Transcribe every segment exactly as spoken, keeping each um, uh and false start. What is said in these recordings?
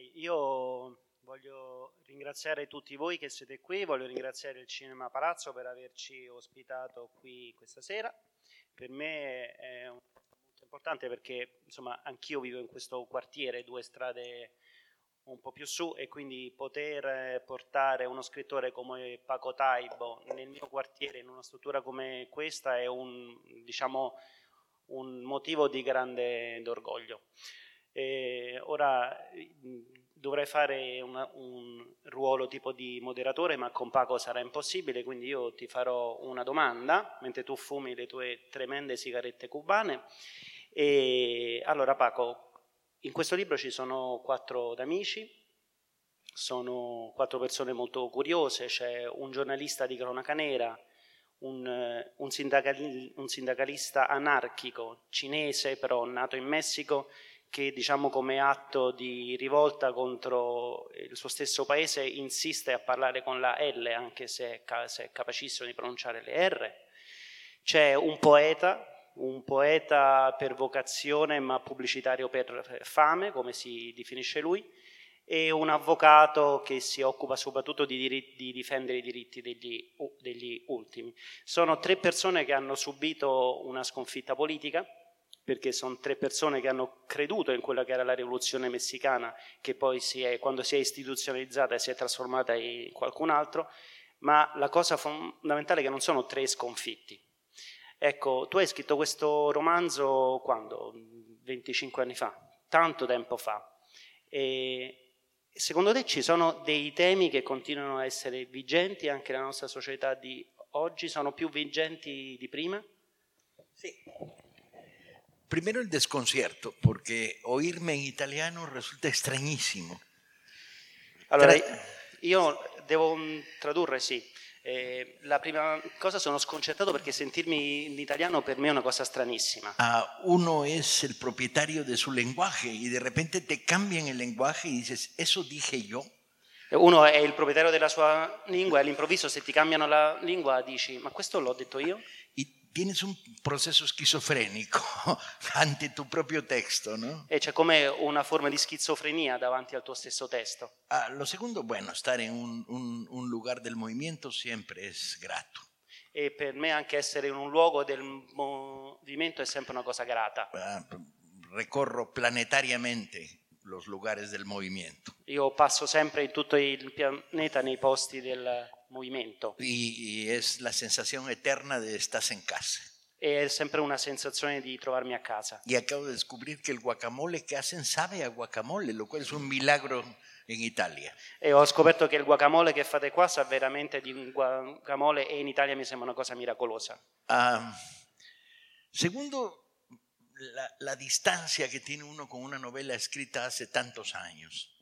Io voglio ringraziare tutti voi che siete qui, voglio ringraziare il Cinema Palazzo per averci ospitato qui questa sera. Per me è molto importante perché insomma anch'io vivo in questo quartiere, due strade un po' più su, e quindi poter portare uno scrittore come Paco Taibo nel mio quartiere, in una struttura come questa, è un, diciamo, un motivo di grande d'orgoglio. E ora dovrei fare una, un ruolo tipo di moderatore, ma con Paco sarà impossibile, quindi io ti farò una domanda mentre tu fumi le tue tremende sigarette cubane. E allora Paco, in questo libro ci sono quattro amici, sono quattro persone molto curiose, c'è un giornalista di cronaca nera, un, un, sindacali, un sindacalista anarchico cinese però nato in Messico, che diciamo come atto di rivolta contro il suo stesso paese insiste a parlare con la L anche se è, se è capacissimo di pronunciare le R. C'è un poeta, un poeta per vocazione ma pubblicitario per fame, come si definisce lui, e un avvocato che si occupa soprattutto di, diritti, di difendere i diritti degli, degli ultimi. Sono tre persone che hanno subito una sconfitta politica, perché sono tre persone che hanno creduto in quella che era la rivoluzione messicana, che poi si è, quando si è istituzionalizzata si è trasformata in qualcun altro, ma la cosa fondamentale è che non sono tre sconfitti. Ecco, tu hai scritto questo romanzo quando? venticinque anni fa, tanto tempo fa. E secondo te ci sono dei temi che continuano a essere vigenti anche nella nostra società di oggi? Sono più vigenti di prima? Sì. Primero el desconcierto, porque oírme en italiano resulta extrañísimo. Allora, io devo tradurre, sì. Eh, la prima cosa, sono sconcertato perché sentirmi in italiano per me è una cosa stranissima. Ah, uno es el propietario de su lenguaje y de repente te cambian el lenguaje y dices, ¿eso dije yo? Uno è il proprietario della sua lingua e all'improvviso se ti cambiano la lingua dici, ma questo l'ho detto io? Y tienes un proceso esquizofrénico ante tu propio texto, ¿no? E c'è come una forma di schizofrenia davanti al tuo stesso testo. Ah, lo segundo, bueno, estar en un, un, un lugar del movimiento siempre es grato. E per me anche essere in un luogo del movimento è sempre una cosa grata. Ah, recorro planetariamente los lugares del movimiento. Io passo sempre in tutto il pianeta nei posti del movimento. Y, y es la sensación eterna de estás en casa. E è sempre una sensazione di trovarmi a casa. Y acabo de descubrir que el guacamole que hacen sabe a guacamole, lo cual es un milagro en Italia. E ho scoperto che il guacamole che fate qua sa veramente di un guacamole, e in Italia mi sembra una cosa miracolosa. Uh, segundo, la, la distancia que tiene uno con una novela escrita hace tantos años.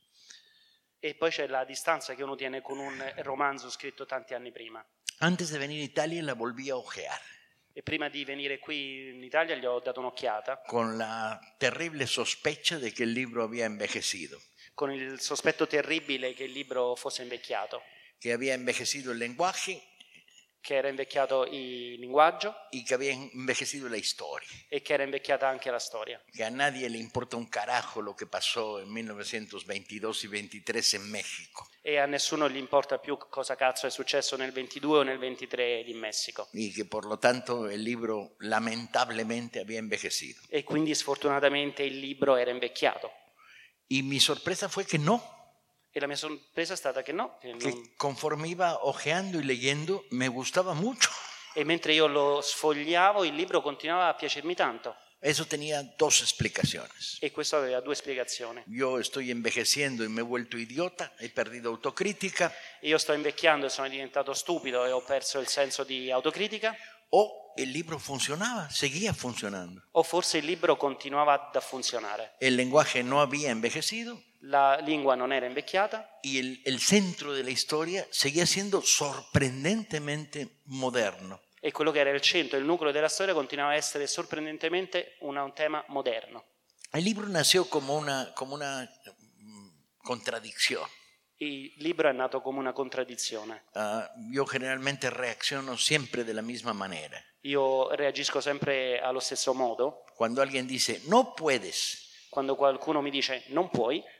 E poi c'è la distanza che uno tiene con un romanzo scritto tanti anni prima. Antes de venir a Italia la volví a ojear. E prima di venire qui in Italia gli ho dato un'occhiata. Con la terrible sospecha de que el libro había envejecido. Con il sospetto terribile che il libro fosse invecchiato. Que había envejecido el lenguaje. Che era invecchiato il linguaggio. Y que había envejecido la historia. E che era invecchiata anche la storia. Que a nadie le importa un carajo lo que pasó en millenovecentosveintidós y veintitrés en México. E a nessuno gli importa più cosa cazzo è successo nel ventidue o nel ventitré in Messico. Y que por lo tanto el libro lamentablemente había envejecido. E quindi sfortunatamente il libro era invecchiato. Y mi sorpresa fue que no. E la mia sorpresa è stata che no. Che que non... conforme iba ojeando y leyendo me gustaba mucho. E mentre io lo sfogliavo il libro continuava a piacermi tanto. Eso tenía dos explicaciones. E questo aveva due spiegazioni. Yo estoy envejeciendo y me he vuelto idiota, he perdido autocrítica. Io sto invecchiando e sono diventato stupido e ho perso il senso di autocritica. O el libro funcionaba, seguía funcionando. O forse il libro continuava a funzionare. El lenguaje no había envejecido. La lingua non era invecchiata. Y el, el centro de la historia seguía siendo sorprendentemente moderno. E quello che era il centro, il nucleo della storia continuava a essere sorprendentemente una, un tema moderno. El libro nació como una, como una contradicción. Il libro è nato come una contraddizione. Uh, yo generalmente reacciono siempre de la misma manera. Io reagisco sempre allo stesso modo. Cuando alguien dice no puedes, quando qualcuno mi dice non puoi,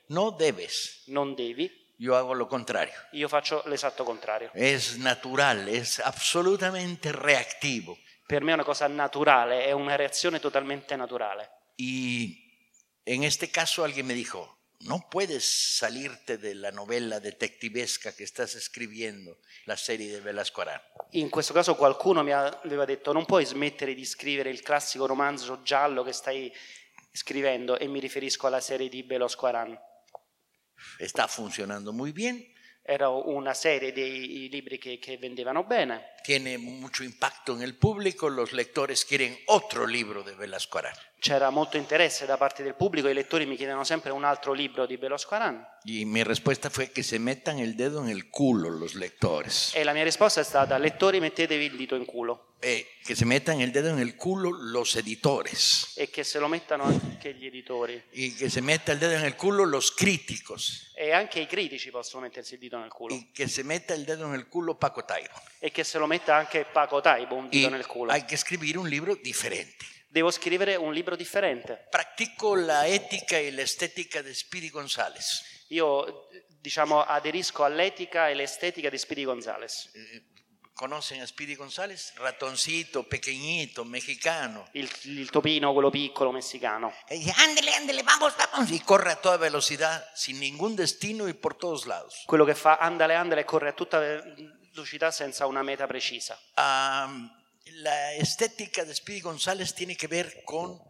no debes. Non devi, Yo hago lo contrario. io faccio l'esatto contrario. Es natural, es absolutamente reactivo. Per me è una cosa naturale, è una reazione totalmente naturale. Y en este caso alguien me dijo, no puedes salirte de la novela detectivesca que estás escribiendo, la serie de Velasco Arán. In questo caso qualcuno mi aveva detto non puoi smettere di scrivere il classico romanzo giallo che stai scrivendo, e mi riferisco alla serie di Velasco Arán. Está funcionando muy bien. Era una serie di libri che, che vendevano bene. Tiene mucho impacto en el público, los lectores quieren otro libro de Velasco Arán. C'era molto interesse da parte del pubblico, i lettori mi chiedevano sempre un altro libro di Velasco Arán. Y mi respuesta fue que se metan el dedo en el culo los lectores. E la mia risposta è stata: lettori, mettetevi il dito in culo. Eh, que se metan el dedo en el culo los editores. E che se lo mettano anche gli editori. Y que se meta el dedo en el culo los críticos. E anche i critici possono mettersi il dito nel culo. Y que se meta el dedo en el culo Paco Taibo. E che se lo metta anche Paco Taibo un dito Y nel culo. hay que escribir un libro diferente. Devo scrivere un libro differente. Practico la ética y la estética de Speedy González. Io, diciamo, aderisco all'etica e l'estetica di Speedy González. Eh, ¿Conocen a Speedy González? Ratoncito, pequeñito, mexicano. Il, il topino, quello piccolo, messicano. Y dice, ándele, ándele, vamos, vamos. Y corre a toda velocidad, sin ningún destino y por todos lados. Quello che fa andale, andale e corre a tutta velocità senza una meta precisa. Um, la estética de Speedy González tiene que ver con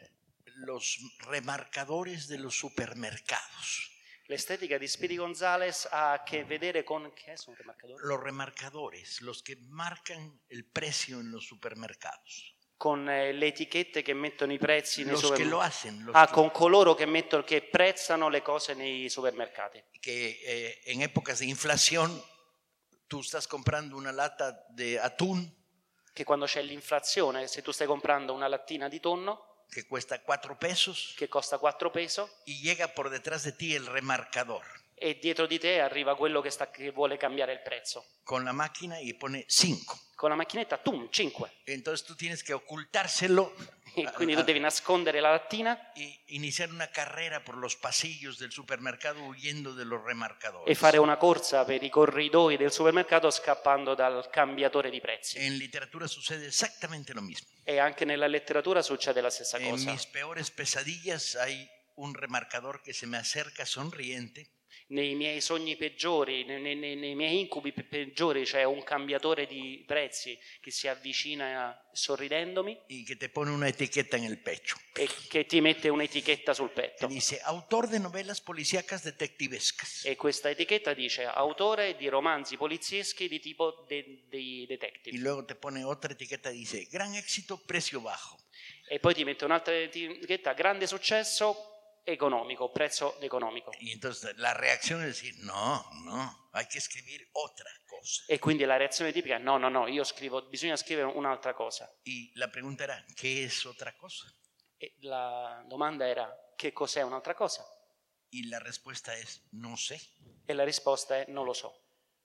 los remarcadores de los supermercados. L'estetica di Speedy González ha a che vedere con... Che sono remarcatori? Los remarcadores, los que marcan el precio en los supermercados. Con eh, le etichette che mettono i prezzi nei Los que lo supermercati. hacen, los Ah, que, con coloro che, mettono, che prezzano le cose nei supermercati. que eh, en épocas de inflación tú estás comprando una lata de atún Che quando c'è l'inflazione, se tu stai comprando una lattina di tonno que cuesta cuatro pesos che costa quattro peso y llega por detrás de ti el remarcador e dietro di te arriva quello che, sta, che vuole cambiare il prezzo. con la máquina y pone cinco. Con la macchinetta, tum, cinque. Entonces tú tienes que ocultárselo E quindi tu devi nascondere la lattina y iniciar una carrera por los pasillos del supermercado huyendo de los remarcadores. e fare una corsa per i corridoi del supermercato scappando dal cambiatore di prezzi. En literatura sucede exactamente lo mismo. E anche nella letteratura succede la stessa En cosa. mis peores pesadillas hay un remarcador que se me acerca sonriente Nei miei sogni peggiori, nei, nei- nei miei incubi pe- peggiori c'è un cambiatore di prezzi che si avvicina sorridendomi y que te pone una etiqueta en el pecho. e che ti mette un'etichetta sul Te petto. dice, autor de novelas policíacas detectivescas. E questa etichetta dice autore di romanzi polizieschi di tipo de- dei Y detective. luego te pone otra etiqueta, dice, gran éxito, precio bajo. E poi ti mette un'altra etichetta, grande successo economico, prezzo economico. Y entonces la reacción es decir, no, no, hay que escribir otra cosa. E quindi la reazione tipica è no, no, no, io scrivo, bisogna scrivere un'altra cosa. Y la pregunta era, ¿qué es otra cosa? E la domanda era che cos'è un'altra cosa? Y la respuesta es, no sé, E la risposta è non lo so.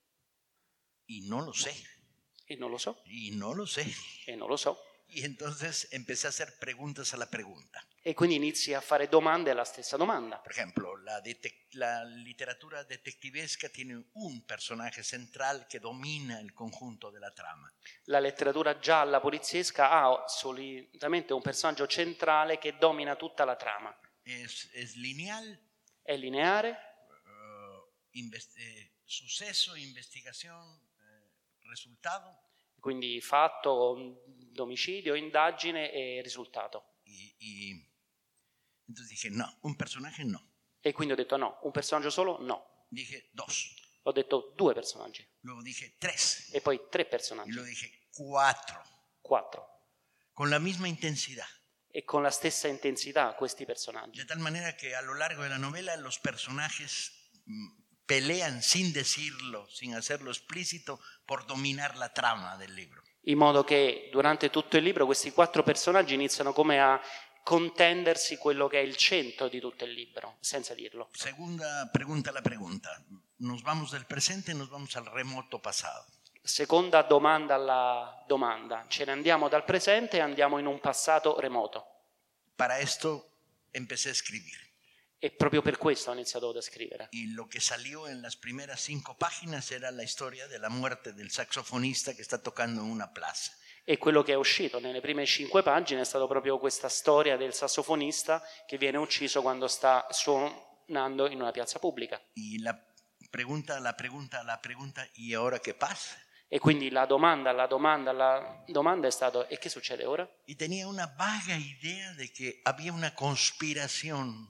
y no lo sé, E non lo so, y no lo sé. e non lo so. Y entonces empecé a hacer preguntas a la pregunta. E quindi inizi a fare domande alla stessa domanda. Por ejemplo, la, detec- la literatura detectivesca tiene un personaje central que domina el conjunto de la trama. La letteratura gialla poliziesca ha solitamente un personaggio centrale che domina tutta la trama. Es, es lineal, È lineare, uh, invest- eh, suceso, investigación, eh, resultado. quindi fatto, omicidio, indagine e risultato. Y, y entonces dije, no, un personaje no. E quindi ho detto no, un personaggio solo? No. Dije dos. Ho detto due personaggi. Luego dije tres. E poi tre Y personaggi, luego dije cuatro. quattro. Con la misma intensidad. E con la stessa intensità questi personaggi. De tal manera que a lo largo de la novela los personajes mm, pelean sin decirlo, sin hacerlo explícito, por dominar la trama del libro. In modo che durante tutto il libro questi quattro personaggi iniziano come a contendersi quello che è il centro di tutto il libro, senza dirlo. Segunda pregunta la pregunta. Nos vamos del presente y nos vamos al remoto pasado. Seconda domanda alla domanda. Ce ne andiamo dal presente e andiamo in un passato remoto. Para esto empecé a escribir. E proprio per questo ho iniziato a scrivere. Y lo que salió en las primeras cinco páginas era la historia de la muerte del saxofonista que está tocando en una plaza. E quello che è uscito nelle prime cinque pagine è stato proprio questa storia del sassofonista che viene ucciso quando sta suonando in una piazza pubblica. Y la pregunta, la pregunta, la pregunta, ¿y ahora qué pasa? E quindi la domanda, la domanda, la domanda è stata: e che succede ora? Y tenía una vaga idea de que había una conspiración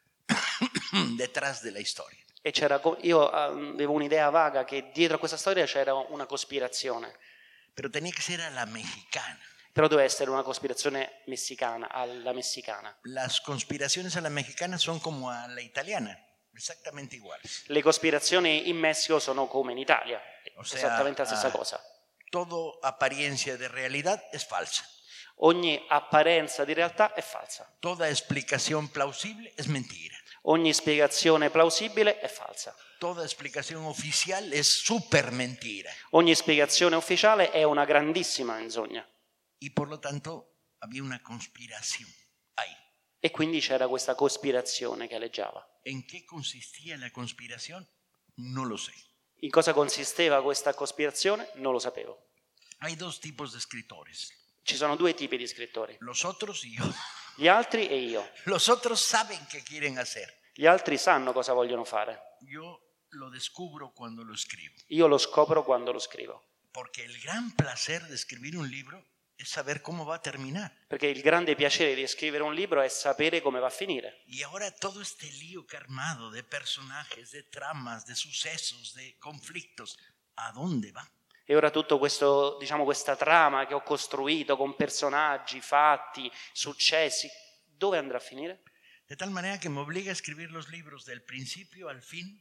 detrás de la historia. E c'era, io avevo un'idea vaga che dietro a questa storia c'era una cospirazione. Pero tenía que ser a la mexicana. Però doveva essere una cospirazione messicana, alla messicana. Las conspiraciones a la mexicana son como a la italiana, exactamente iguales. Le cospirazioni in Messico sono come in Italia, O sea, esattamente la stessa ah, cosa. Todo apariencia de realidad es falsa. Ogni apparenza di realtà è falsa. Toda explicación plausible es mentira. Ogni spiegazione plausibile è falsa. Toda explicación oficial es súper mentira. Ogni spiegazione ufficiale è una grandissima menzogna. Y por lo tanto había una conspiración ahí. E quindi c'era questa cospirazione che aleggiava. ¿En qué consistía la conspiración? No lo sé. In cosa consisteva questa cospirazione? Non lo sapevo. Hay dos tipos de escritores. Ci sono due tipi di scrittori, Los otros y yo. gli altri e io. Los otros saben qué quieren hacer. Gli altri sanno cosa vogliono fare. Yo lo descubro cuando lo escribo. Io lo scopro quando lo scrivo. Porque el gran placer de escribir un libro es saber cómo va a terminar. Perché il grande piacere di scrivere un libro è sapere come va a finire. Y ahora todo este lío que he armado de personajes, de tramas, de sucesos, de conflictos, ¿a dónde va? E ora tutto questo, diciamo, questa trama che ho costruito con personaggi, fatti, successi, dove andrà a finire? De tal manera que me obliga a escribir los libros del principio al fin.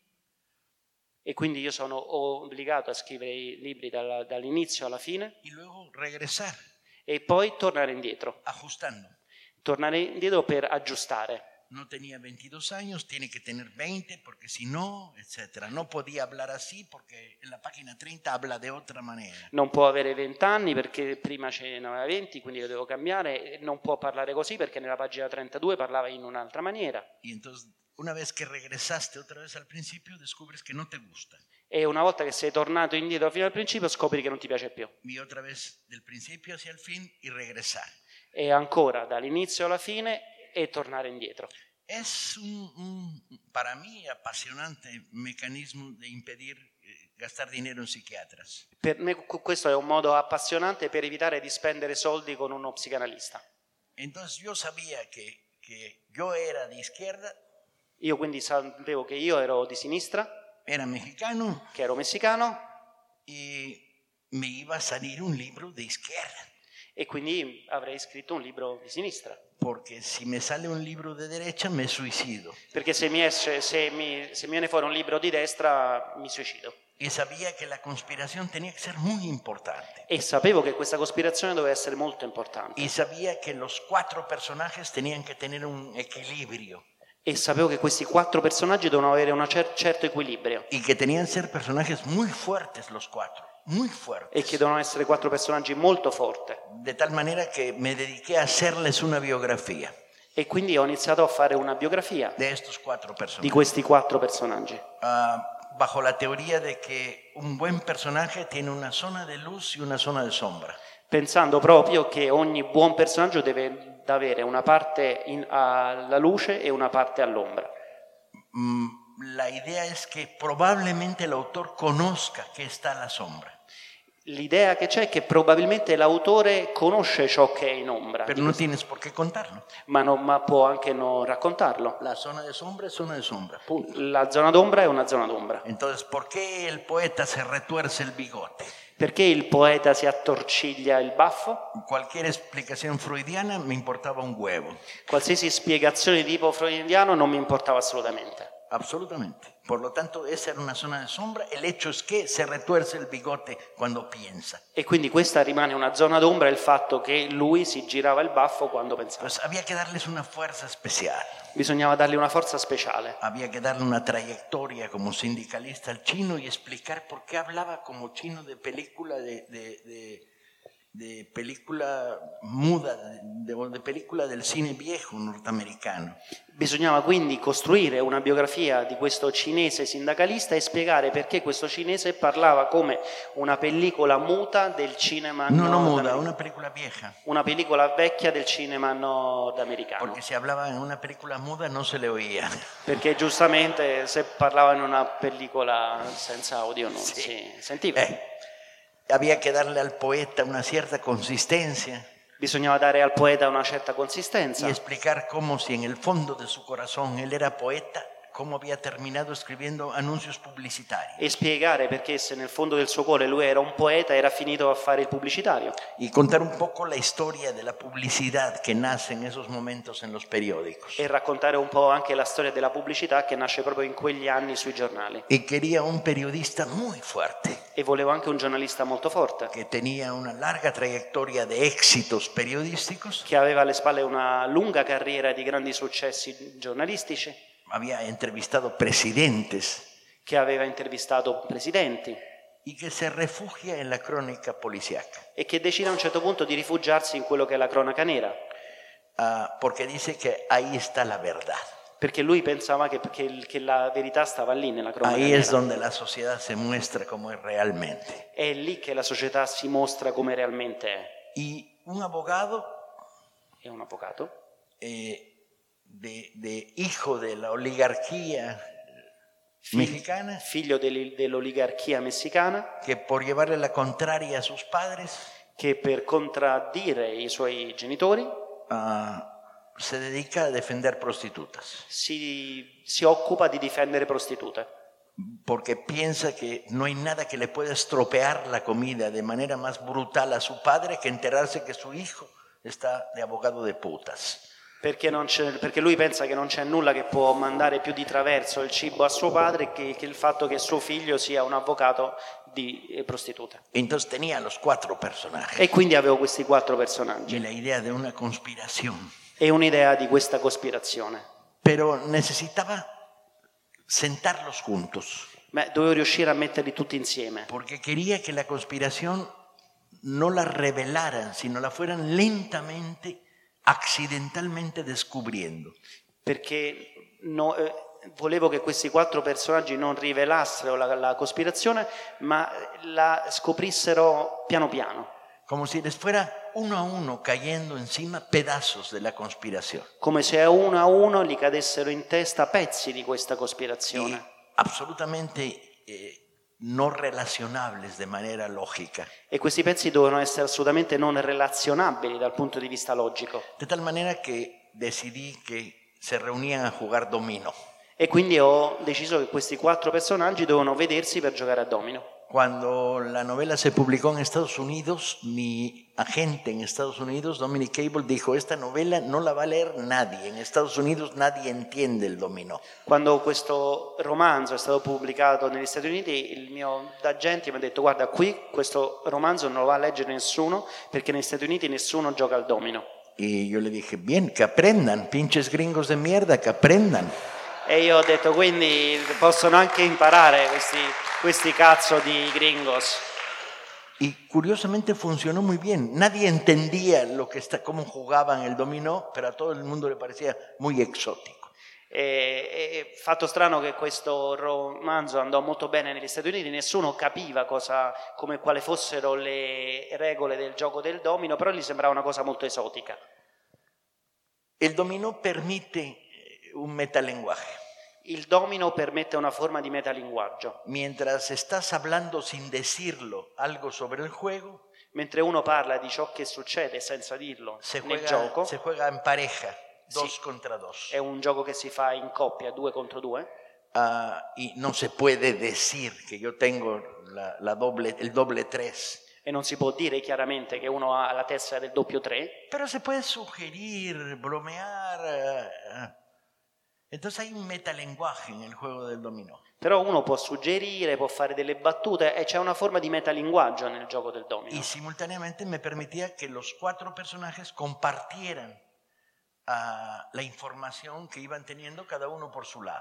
E quindi io sono obbligato a scrivere i libri dalla, dall'inizio alla fine Y luego regresar, e poi tornare indietro. ajustando. Tornare indietro per aggiustare. No tenía veintidós años, tiene que tener veinte, porque si no, etcétera. No podía hablar así porque en la página treinta habla de otra manera. Non può avere venti anni perché prima ce ne aveva venti, quindi lo devo cambiare. Non può parlare così perché nella pagina trentadue parlava in un'altra maniera. Y entonces, una vez que regresaste otra vez al principio, descubres que no te gusta. E una volta che sei tornato indietro fino al principio scopri che non ti piace più. Y otra vez del principio hacia el fin y regresar. E ancora dall'inizio alla fine e tornare indietro. Es un, un, para mí, apasionante mecanismo de impedir eh, gastar dinero en psiquiatras. Per me questo è un modo appassionante per evitare di spendere soldi con uno psicanalista. Entonces yo sabía que, que yo era de izquierda, Io quindi sapevo che io ero di sinistra, era mexicano che ero messicano y me iba a salir un libro de izquierda. e quindi avrei scritto un libro di sinistra. Porque si me sale un libro de derecha me suicido. Perché se mi, esce, se, mi, se mi viene fuori un libro di destra mi suicido. Y sabía que la conspiración tenía que ser muy importante. E sapevo che questa cospirazione doveva essere molto importante. Y sabía que los cuatro personajes tenían que tener un equilibrio. E sapevo che questi quattro personaggi dovevano avere un cer- certo equilibrio. Y que tenían que ser personajes muy fuertes los cuatro. Muy fuertes. E che dovevano essere quattro personaggi molto forti. De tal manera que me dediqué a hacerles una biografía E quindi ho iniziato a fare una biografia de estos cuatro di personajes. questi quattro personaggi. Uh, bajo la teoría de que un buen personaje tiene una zona de luz y una zona de sombra. Pensando proprio che ogni buon personaggio deve avere una parte in, alla luce e una parte all'ombra. Mm, la idea es que probablemente el autor conozca que está la sombra. L'idea che c'è è che probabilmente l'autore conosce ciò che è in ombra, Pero no tienes por qué contarlo. ma, non, ma può anche non raccontarlo. La zona de sombra es zona de sombra, punto. La zona d'ombra è una zona d'ombra. Entonces, ¿por qué el poeta se retuerce el bigote? Perché il poeta si attorciglia il baffo? Cualquier explicación freudiana me importaba un huevo. Qualsiasi spiegazione di tipo freudiano non mi importava assolutamente. Absolutamente. Por lo tanto, esa era una zona de sombra. El hecho es que se retuerce el bigote cuando piensa. E quindi questa rimane una zona d'ombra, il fatto che lui si girava il baffo quando pensava. Pues había que darles una fuerza especial. Bisognava dargli una forza speciale. Había que darle una trayectoria como sindicalista al chino y explicar por qué hablaba como chino de película de, de, de, de película muda, de, de película del cine viejo norteamericano. Bisognava quindi costruire una biografia di questo cinese sindacalista e spiegare perché questo cinese parlava come una pellicola muta del cinema No, no muda, nordamericano. una película vieja. Una pellicola vecchia del cinema nordamericano. Porque si hablaba en una película muda no se le oía. Perché giustamente se parlava in una pellicola senza audio non Sì. si sentiva. Eh, había que darle al poeta una cierta consistencia Bisognava dare al poeta una certa y consistenza explicar cómo si en el fondo de su corazón él era poeta, cómo había terminado escribiendo anuncios publicitarios. e spiegare perché se nel fondo del suo cuore lui era un poeta era finito a fare il pubblicitario. Y contar un poco la historia de la publicidad que nace en esos momentos en los periódicos. E raccontare un po' anche la storia della pubblicità che nasce proprio in quegli anni sui giornali. Y quería un periodista muy fuerte, E volevo anche un giornalista molto forte, que tenía una larga trayectoria de éxitos periodísticos. che aveva alle spalle una lunga carriera di grandi successi giornalistici, Había entrevistado presidentes che aveva intervistato presidenti y que se refugia en la crónica policíaca. e che decide a un certo punto di rifugiarsi in quello che è la cronaca nera, Uh, porque dice que ahí está la verdad. perché lui pensava che, che, che la verità stava lì nella cronaca Ahí nera. es donde la sociedad se muestra como es realmente. È lì che la società si mostra come realmente è. Y un abogado È un avvocato eh, de, de hijo de la oligarquía Fig- mexicana, figlio dell- dell'oligarchia messicana, que por llevarle la contraria a sus padres che per contraddire i suoi genitori uh, se dedica a defender prostitutas, si, si occupa di difendere prostitute, porque piensa que no hay nada que le pueda estropear la comida de manera más brutal a su padre que enterarse que su hijo está de abogado de putas. perché, non c'è, perché lui pensa che non c'è nulla che può mandare più di traverso il cibo a suo padre che, che il fatto che suo figlio sia un avvocato di eh, prostitute. Entonces tenía los cuatro personajes E quindi avevo questi quattro personaggi y la idea de una conspiración, e un'idea di questa cospirazione. pero necesitaba sentarlos juntos, Beh, dovevo riuscire a metterli tutti insieme, porque quería que la conspiración no la revelaran, sino la fueran lentamente, accidentalmente descubriendo. perché no, eh, volevo che questi quattro personaggi non rivelassero la, la cospirazione, ma la scoprissero piano piano, Como si les fuera uno a uno cayendo encima pedazos de la conspiración. come se a uno a uno gli cadessero in testa pezzi di questa Y cospirazione, absolutamente eh, no relacionables de manera lógica. e questi pezzi dovevano essere assolutamente non relazionabili dal punto di vista logico. De tal manera que decidí que se reunían a jugar dominó. E quindi ho deciso che questi quattro personaggi dovevano vedersi per giocare a domino. Cuando la novela se publicó en Estados Unidos, mi agente en Estados Unidos, Dominic Cable, dijo, esta novela no la va a leer nadie. En Estados Unidos nadie entiende el dominó. Quando questo romanzo è stato pubblicato negli Stati Uniti, il mio agente mi ha detto: guarda, qui questo romanzo non lo va a leggere nessuno perché negli Stati Uniti nessuno gioca al domino. Y yo le dije, bien, que aprendan, pinches gringos de mierda, que aprendan. E io ho detto: quindi possono anche imparare questi, questi cazzo di gringos. Y curiosamente funcionó muy bien. Nadie entendía lo que está, cómo jugaban el dominó, pero a todo el mundo le parecía muy exótico. E, e fatto strano che questo romanzo andò molto bene negli Stati Uniti, nessuno capiva cosa, come, quali fossero le regole del gioco del domino, però gli sembrava una cosa molto esotica. El dominó permite un metalenguaje. Il domino permette una forma di metalinguaggio. Mientras estás hablando sin decirlo algo sobre el juego, Mentre uno parla di ciò che succede senza dirlo se nel juega, gioco, se juega en pareja, dos Sí. contra dos. è un gioco che si fa in coppia, due contro due, Uh, y no se puede decir que yo tengo la, la doble, el doble tres. e non si può dire chiaramente che uno ha la tessera del doppio tre, Pero se puede sugerir, bromear. uh, uh. Entonces hay un metalenguaje en el juego del dominó. però uno può suggerire, può fare delle battute e c'è una forma di metalinguaggio nel gioco del domino. Y simultáneamente me permitía que los cuatro personajes compartieran uh, la información que iban teniendo cada uno por su lado.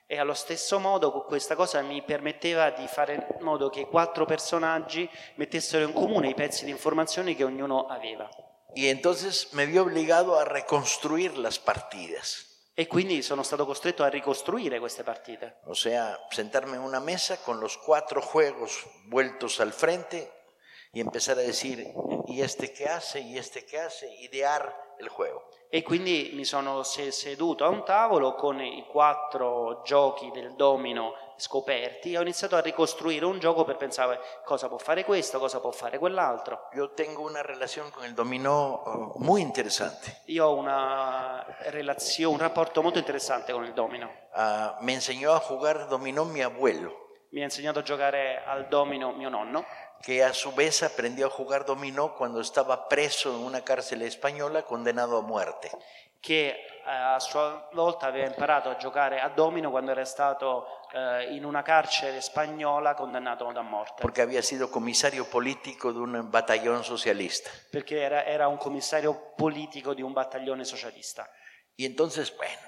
E allo stesso modo questa cosa mi permetteva di fare in modo che quattro personaggi mettessero in comune i pezzi di informazioni che ognuno aveva. Y entonces me vi obligado a reconstruir las partidas. E quindi sono stato costretto a ricostruire queste partite. O sea, sentarme en una mesa con los cuatro juegos vueltos al frente y empezar a decir, ¿y este qué hace? ¿Y este qué hace? Idear el juego. E quindi mi sono seduto a un tavolo con i quattro giochi del domino scoperti e ho iniziato a ricostruire un gioco per pensare cosa può fare questo, cosa può fare quell'altro. Yo tengo una relación con el dominó uh, muy interesante. Io ho una relazione, un rapporto molto interessante con il domino. Uh, me enseñó a jugar dominó mi abuelo. Mi ha insegnato a giocare al domino mio nonno, que a su vez aprendió a jugar dominó cuando estaba preso en una cárcel española condenado a muerte. che a sua volta aveva imparato a giocare a domino quando era stato eh, in una carcere spagnola condannato a morte. Porque había sido comisario político de un batallón socialista. Perché era, era un commissario politico di un battaglione socialista. Y entonces, bueno,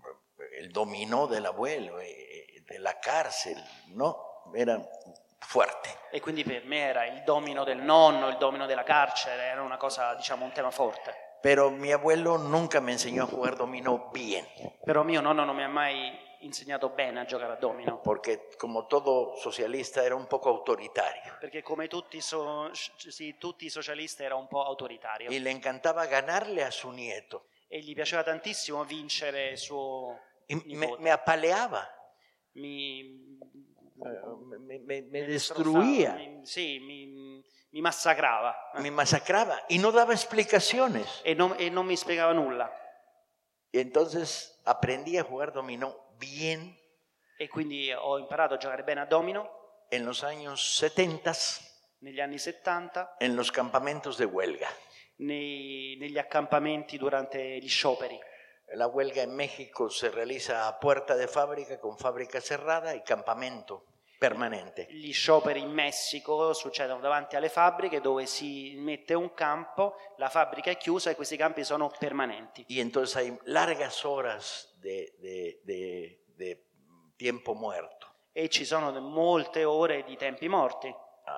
el dominó del abuelo, eh, de la cárcel, ¿no? Era fuerte. E quindi per me era il domino del nonno, il domino della carcere, era una cosa, diciamo, un tema forte. Pero mi abuelo nunca me enseñó a jugar dominó bien. Però mio nonno non mi ha mai insegnato bene a giocare a domino. Porque como todo socialista era un poco autoritario. Perché come tutti, so, sì, tutti i socialisti era un po' autoritario. Y le encantaba ganarle a su nieto. E gli piaceva tantissimo vincere suo Y me, nipote. me apaleaba. Mi... Me, me, me destruía, mi, sì, mi, mi massacrava, me masacraba y no daba explicaciones. e non, e non mi spiegava nulla. Y entonces aprendí a jugar dominó bien E quindi ho imparato a giocare bene a domino en los años setenta, negli anni settanta, en los campamentos de huelga. nei, negli accampamenti durante gli scioperi. La huelga en México se realiza a puerta de fábrica, con fábrica cerrada y campamento permanente. Gli scioperi in Messico succedono davanti alle fabbriche dove si mette un campo, la fabbrica è chiusa e questi campi sono permanenti. Y entonces hay largas horas de, de, de, de tiempo muerto. E ci sono molte ore di tempi morti.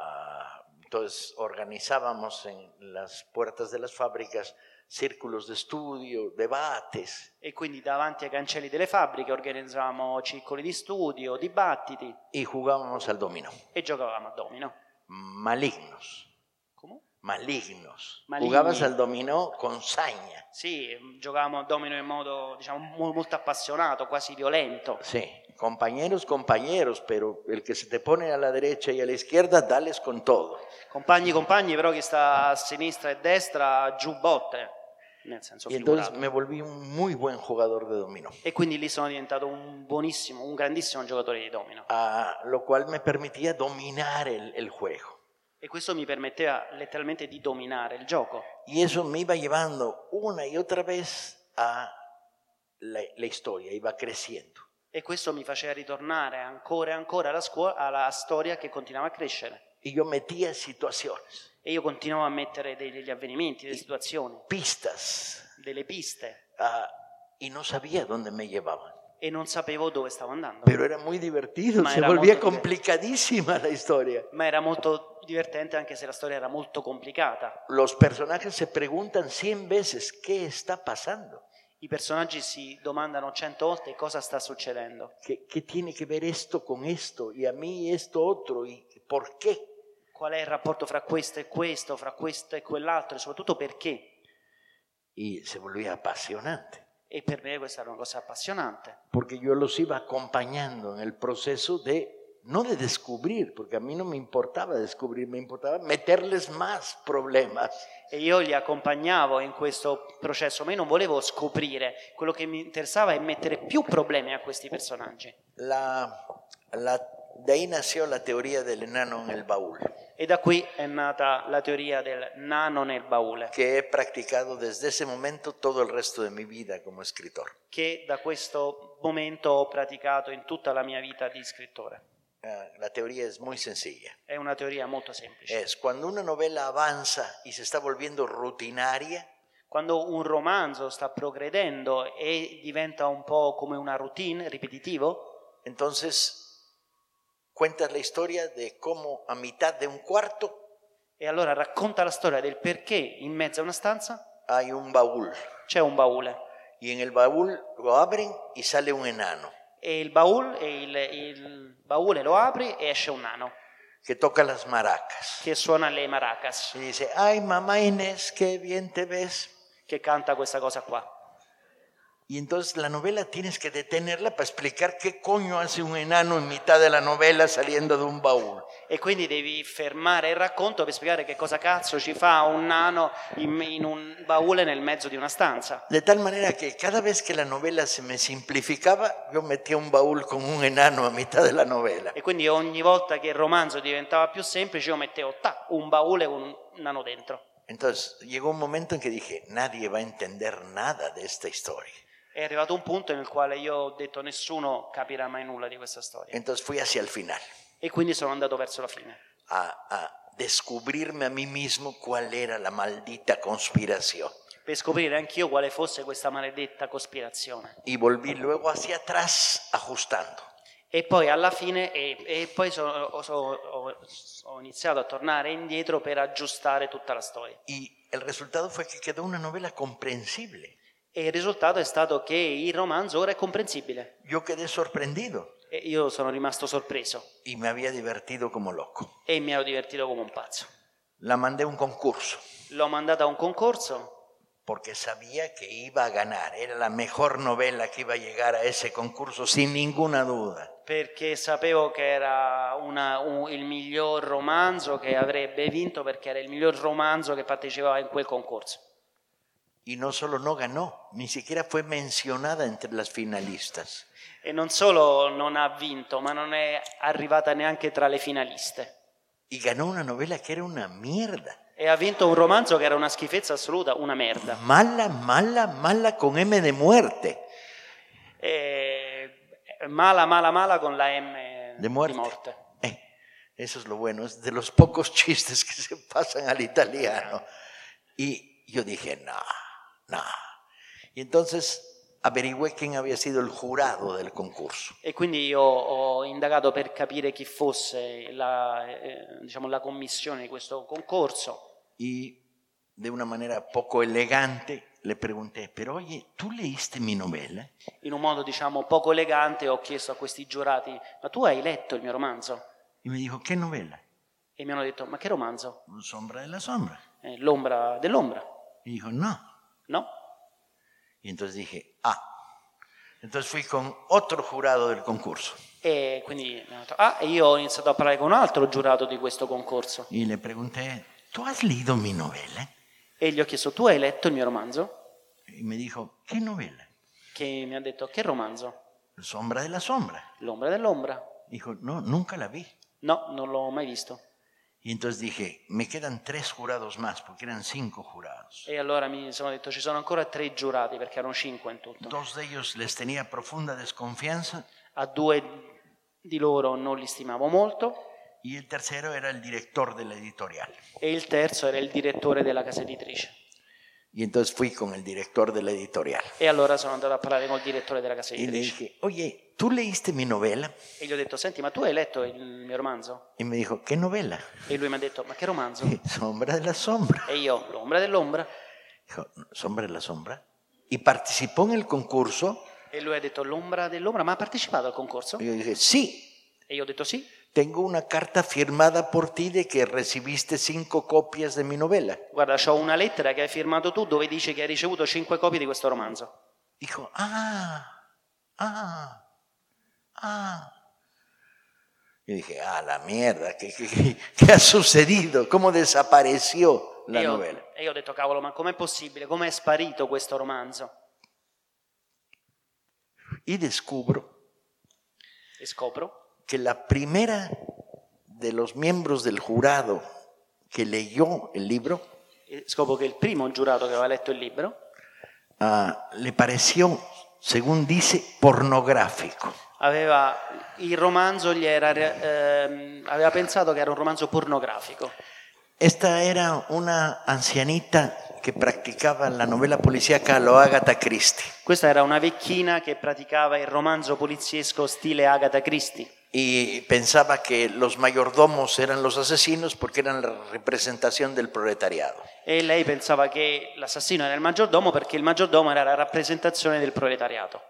Ah, entonces organizábamos en las puertas de las fábricas círculos de estudio, debates. E quindi davanti ai cancelli delle fabbriche organizzavamo circoli di studio, dibattiti. Y jugábamos al dominó. E giocavamo a domino. Malignos. Come? Malignos. Maligni. Jugabas al dominó con saña. Sì, giocavamo a domino in modo, diciamo, molto appassionato, quasi violento. Sí, compañeros, compañeros, pero el que se te pone a la derecha y a la izquierda, dales con todo. Compagni, compagni, però chi sta a sinistra e destra, giù botte. Nel senso y entonces figurato. me volví un muy buen jugador de dominó. E quindi lì sono diventato un buonissimo, un grandissimo giocatore di domino. Ah, lo cual me permitía dominar el, el juego. E questo mi permetteva letteralmente di dominare il gioco. Y eso me iba llevando una y otra vez a la, la historia, iba creciendo. E questo mi faceva ritornare ancora e ancora alla scuola, alla storia che continuava a crescere. Y yo metía situaciones. E io continuavo a mettere degli avvenimenti, delle situazioni, pistas, delle piste, uh, y no sabía dónde me llevaban. E non sapevo dove stavo andando. Pero era muy divertido, Ma se era volvía molto complicadísima la historia. Ma era molto divertente anche se la storia era molto complicata. Los personajes se preguntan cien veces qué está pasando. I personaggi si domandano cento volte cosa sta succedendo. ¿Qué, qué tiene que ver esto con esto? Y a mí esto otro, ¿y por qué? Qual è il rapporto fra questo e questo, fra questo e quell'altro, e soprattutto perché? Y se volvía apasionante. E per me questa era una cosa appassionante. Porque yo los iba acompañando en el proceso de, no de descubrir, porque a mí no me importaba descubrir, me importaba meterles más problemas. E io li accompagnavo in questo processo, ma io non volevo scoprire. Quello che mi interessava è mettere più problemi a questi personaggi. La, la, de ahí nació la teoría del enano en el baúl. E da qui è nata la teoria del nano nel baule, que he practicado desde ese momento todo el resto de mi vida como escritor. che da questo momento ho praticato in tutta la mia vita di scrittore. Uh, la teoría es muy sencilla. È una teoria molto semplice. Es cuando una novela avanza y se está volviendo rutinaria, Quando un romanzo sta progredendo e diventa un po' come una routine, ripetitivo, entonces cuentas la historia de cómo a mitad de un cuarto E allora racconta la storia del perché in mezzo a una stanza hay un baúl. c'è un baule. Y en el baúl lo abren y sale un enano E il baule, e il, il baule lo apri e esce un nano que toca las maracas. che suona le maracas, Y dice, ay, mamá Inés, qué bien te ves. che canta questa cosa qua. Y entonces la novela tienes que detenerla para explicar qué coño hace un enano en mitad de la novela saliendo de un baúl. E quindi devi fermare il racconto per spiegare che cosa cazzo ci fa un nano in, in un baule nel mezzo di una stanza. De tal manera que cada vez que la novela se me simplificaba, yo metía un baúl con un enano a mitad de la novela. E quindi ogni volta che il romanzo diventava più semplice io mettevo ta, un baule con un nano dentro. Entonces llegó un momento en que dije, nadie va a entender nada de esta historia. È arrivato un punto nel quale io ho detto nessuno capirà mai nulla di questa storia. Entonces fui hacia el final, E quindi sono andato verso la fine. a, a descubrirme a mí mismo cuál era la maldita conspiración. Per scoprire anch'io quale fosse questa maledetta cospirazione. Y volví luego hacia atrás ajustando. E poi alla fine, e, e poi sono, ho, ho, ho iniziato a tornare indietro per aggiustare tutta la storia. Y el resultado fue que quedó una novela comprensible. E il risultato è stato che il romanzo ora è comprensibile. Yo quedé sorprendido E io sono rimasto sorpreso y me había divertido como loco. e mi ero divertito come un pazzo. La mandé a un concurso L'ho mandata a un concorso porque sabía que iba a ganar. Era la mejor novela que iba a llegar a ese concurso, sin ninguna duda. perché sapevo che era una, un, il miglior romanzo che avrebbe vinto, perché era il miglior romanzo che partecipava in quel concorso. Y no solo no ganó, ni siquiera fue mencionada entre las finalistas. E non solo non ha vinto, ma non è arrivata neanche tra le finaliste. Y ganó una novela que era una mierda. E ha vinto un romanzo che era una schifezza assoluta, una merda. Mala, mala, mala con M de muerte. E, mala, mala, mala con la M De muerte. di morte. Eh, eso es lo bueno, es de los pocos chistes que se pasan al italiano. Y yo dije, no, no. Y entonces averigüé quién había sido el jurado del concurso. E quindi io ho indagato per capire chi fosse la, eh, diciamo, la commissione di questo concorso. Y de una manera poco elegante le pregunté, pero oye, ¿tú leíste mi novela? In un modo, diciamo, poco elegante ho chiesto a questi giurati: ma tu hai letto il mio romanzo? Y me dijo, ¿qué novela? E mi hanno detto: ma che romanzo? Sombra de la sombra. Eh, l'ombra dell'ombra. Y dijo, no. No? Y entonces dije, ah. Entonces fui con otro jurado del concurso. E quindi mi hanno detto, ah, e io ho iniziato a parlare con un altro giurato di questo concorso. Y le pregunté, ¿tú has leído mi novela? E gli ho chiesto: tu hai letto il mio romanzo? Y me dijo, ¿qué novela? Che mi ha detto: che romanzo? Sombra de la sombra. L'ombra dell'ombra. Dijo, no, nunca la vi. No, non l'ho mai visto. Y entonces dije, me quedan tres jurados más, porque eran cinco jurados. E allora mi sono detto: ci sono ancora tre giurati, perché erano cinque in tutto. Dos de ellos les tenía profunda desconfianza A due di loro non li stimavo molto y el tercero era el director de la editorial. e il terzo era il direttore della casa editrice. Y entonces fui con el director de la editorial. E allora sono andato a parlare col direttore della casa Y le editrice. dije, oye, ¿tú leíste mi novela? E gli ho detto: senti, ma tu hai letto il mio romanzo? Y me dijo, ¿qué novela? E lui mi ha detto: ma che romanzo? Sombra de la sombra. E io: l'ombra dell'ombra. Dijo, ¿Sombra de la sombra? Y participó en el concurso. E lui ha detto: l'ombra dell'ombra, ma ha partecipato al concorso? Y yo dije, sí. E io ho detto: sì. Tengo una carta firmada por ti de que recibiste cinco copias de mi novela. Guarda, c'ho una lettera che hai firmato tu dove dice che hai ricevuto cinque copie di questo romanzo. Dijo, ah, ah, ah. Yo dije, ah, la mierda, ¿qué, qué, qué, qué ha sucedido? ¿Cómo desapareció la e, io, novela? e io ho detto: cavolo, ma com'è possibile? Com'è sparito questo romanzo? Y descubro E scopro que la primera de los miembros del jurado que leyó el libro e scopro che il primo giurato che aveva letto il libro uh, le pareció, según dice, pornográfico. aveva il romanzo gli era ehm, aveva pensato che era un romanzo pornografico. Esta era una ancianita que practicaba la novela policíaca a lo Agatha Christie. Questa era una vecchina che praticava il romanzo poliziesco stile Agatha Christie. Y pensaba que los mayordomos eran los asesinos porque eran la representación del proletariado. E lei pensava che l'assassino era il maggiordomo perché il maggiordomo era la rappresentazione del proletariato.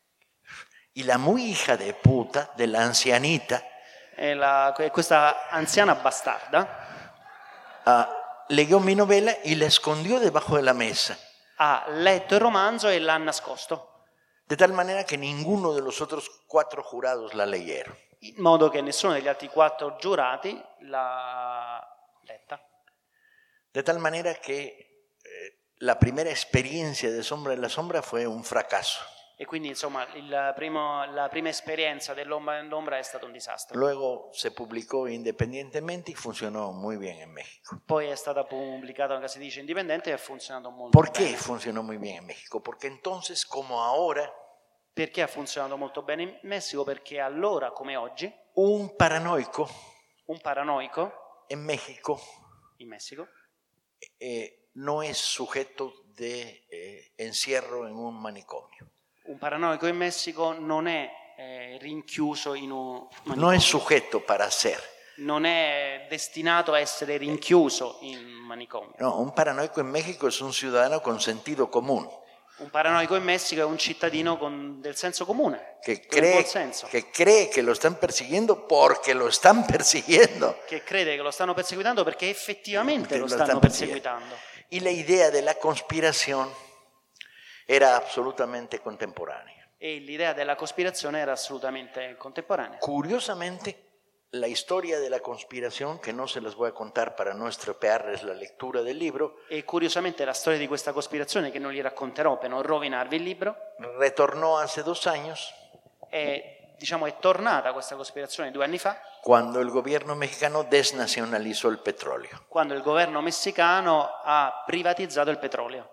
Y la muy hija de puta, de la ancianita, E la, questa anziana bastarda uh, leyó mi novela y la escondió debajo de la mesa. ha letto il romanzo e l'ha nascosto, De tal manera que ninguno de los otros cuatro jurados la leyeron. in modo che nessuno degli altri quattro giurati l'ha letta. De tal manera que eh, la primera experiencia de Sombra de la Sombra fue un fracaso. E quindi insomma il primo, la prima esperienza dell'ombra nell'ombra è stato un disastro. Luego se publicó independientemente y funcionó muy bien en México. Poi è stata pubblicata una casa editrice indipendente e ha funzionato molto ¿Por bene. qué funcionó muy bien en México? Porque entonces, como ahora, Perché ha funzionato molto bene in Messico? Perché allora, come oggi, un paranoico un paranoico en México in Messico eh, no es sujeto de eh, encierro en un manicomio. un paranoico in Messico non è eh, rinchiuso in un manicomio. No es sujeto para ser. Non è destinato a essere rinchiuso in un manicomio. No, un paranoico en México es un ciudadano con sentido común. Un paranoico in Messico è un cittadino con del senso comune, Que con il cree, buon senso, que cree que lo están persiguiendo porque lo están persiguiendo. che crede che lo stanno perseguitando perché effettivamente Perché lo lo stanno stanno perseguitando. Y la idea de la conspiración era absolutamente contemporánea. E l'idea della cospirazione era assolutamente contemporanea. Curiosamente, la historia de la conspiración, que no se las voy a contar para no estropearles la lectura del libro, E curiosamente la storia di questa cospirazione, che non gli racconterò per non rovinarvi il libro, retornó hace dos años è, diciamo, è tornata questa cospirazione due anni fa, cuando el gobierno mexicano desnacionalizó el petróleo. quando il governo messicano ha privatizzato il petrolio.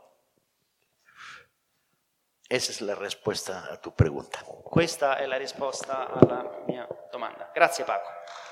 Esa es la respuesta a tu pregunta. Questa è la risposta alla mia domanda. Grazie Paco.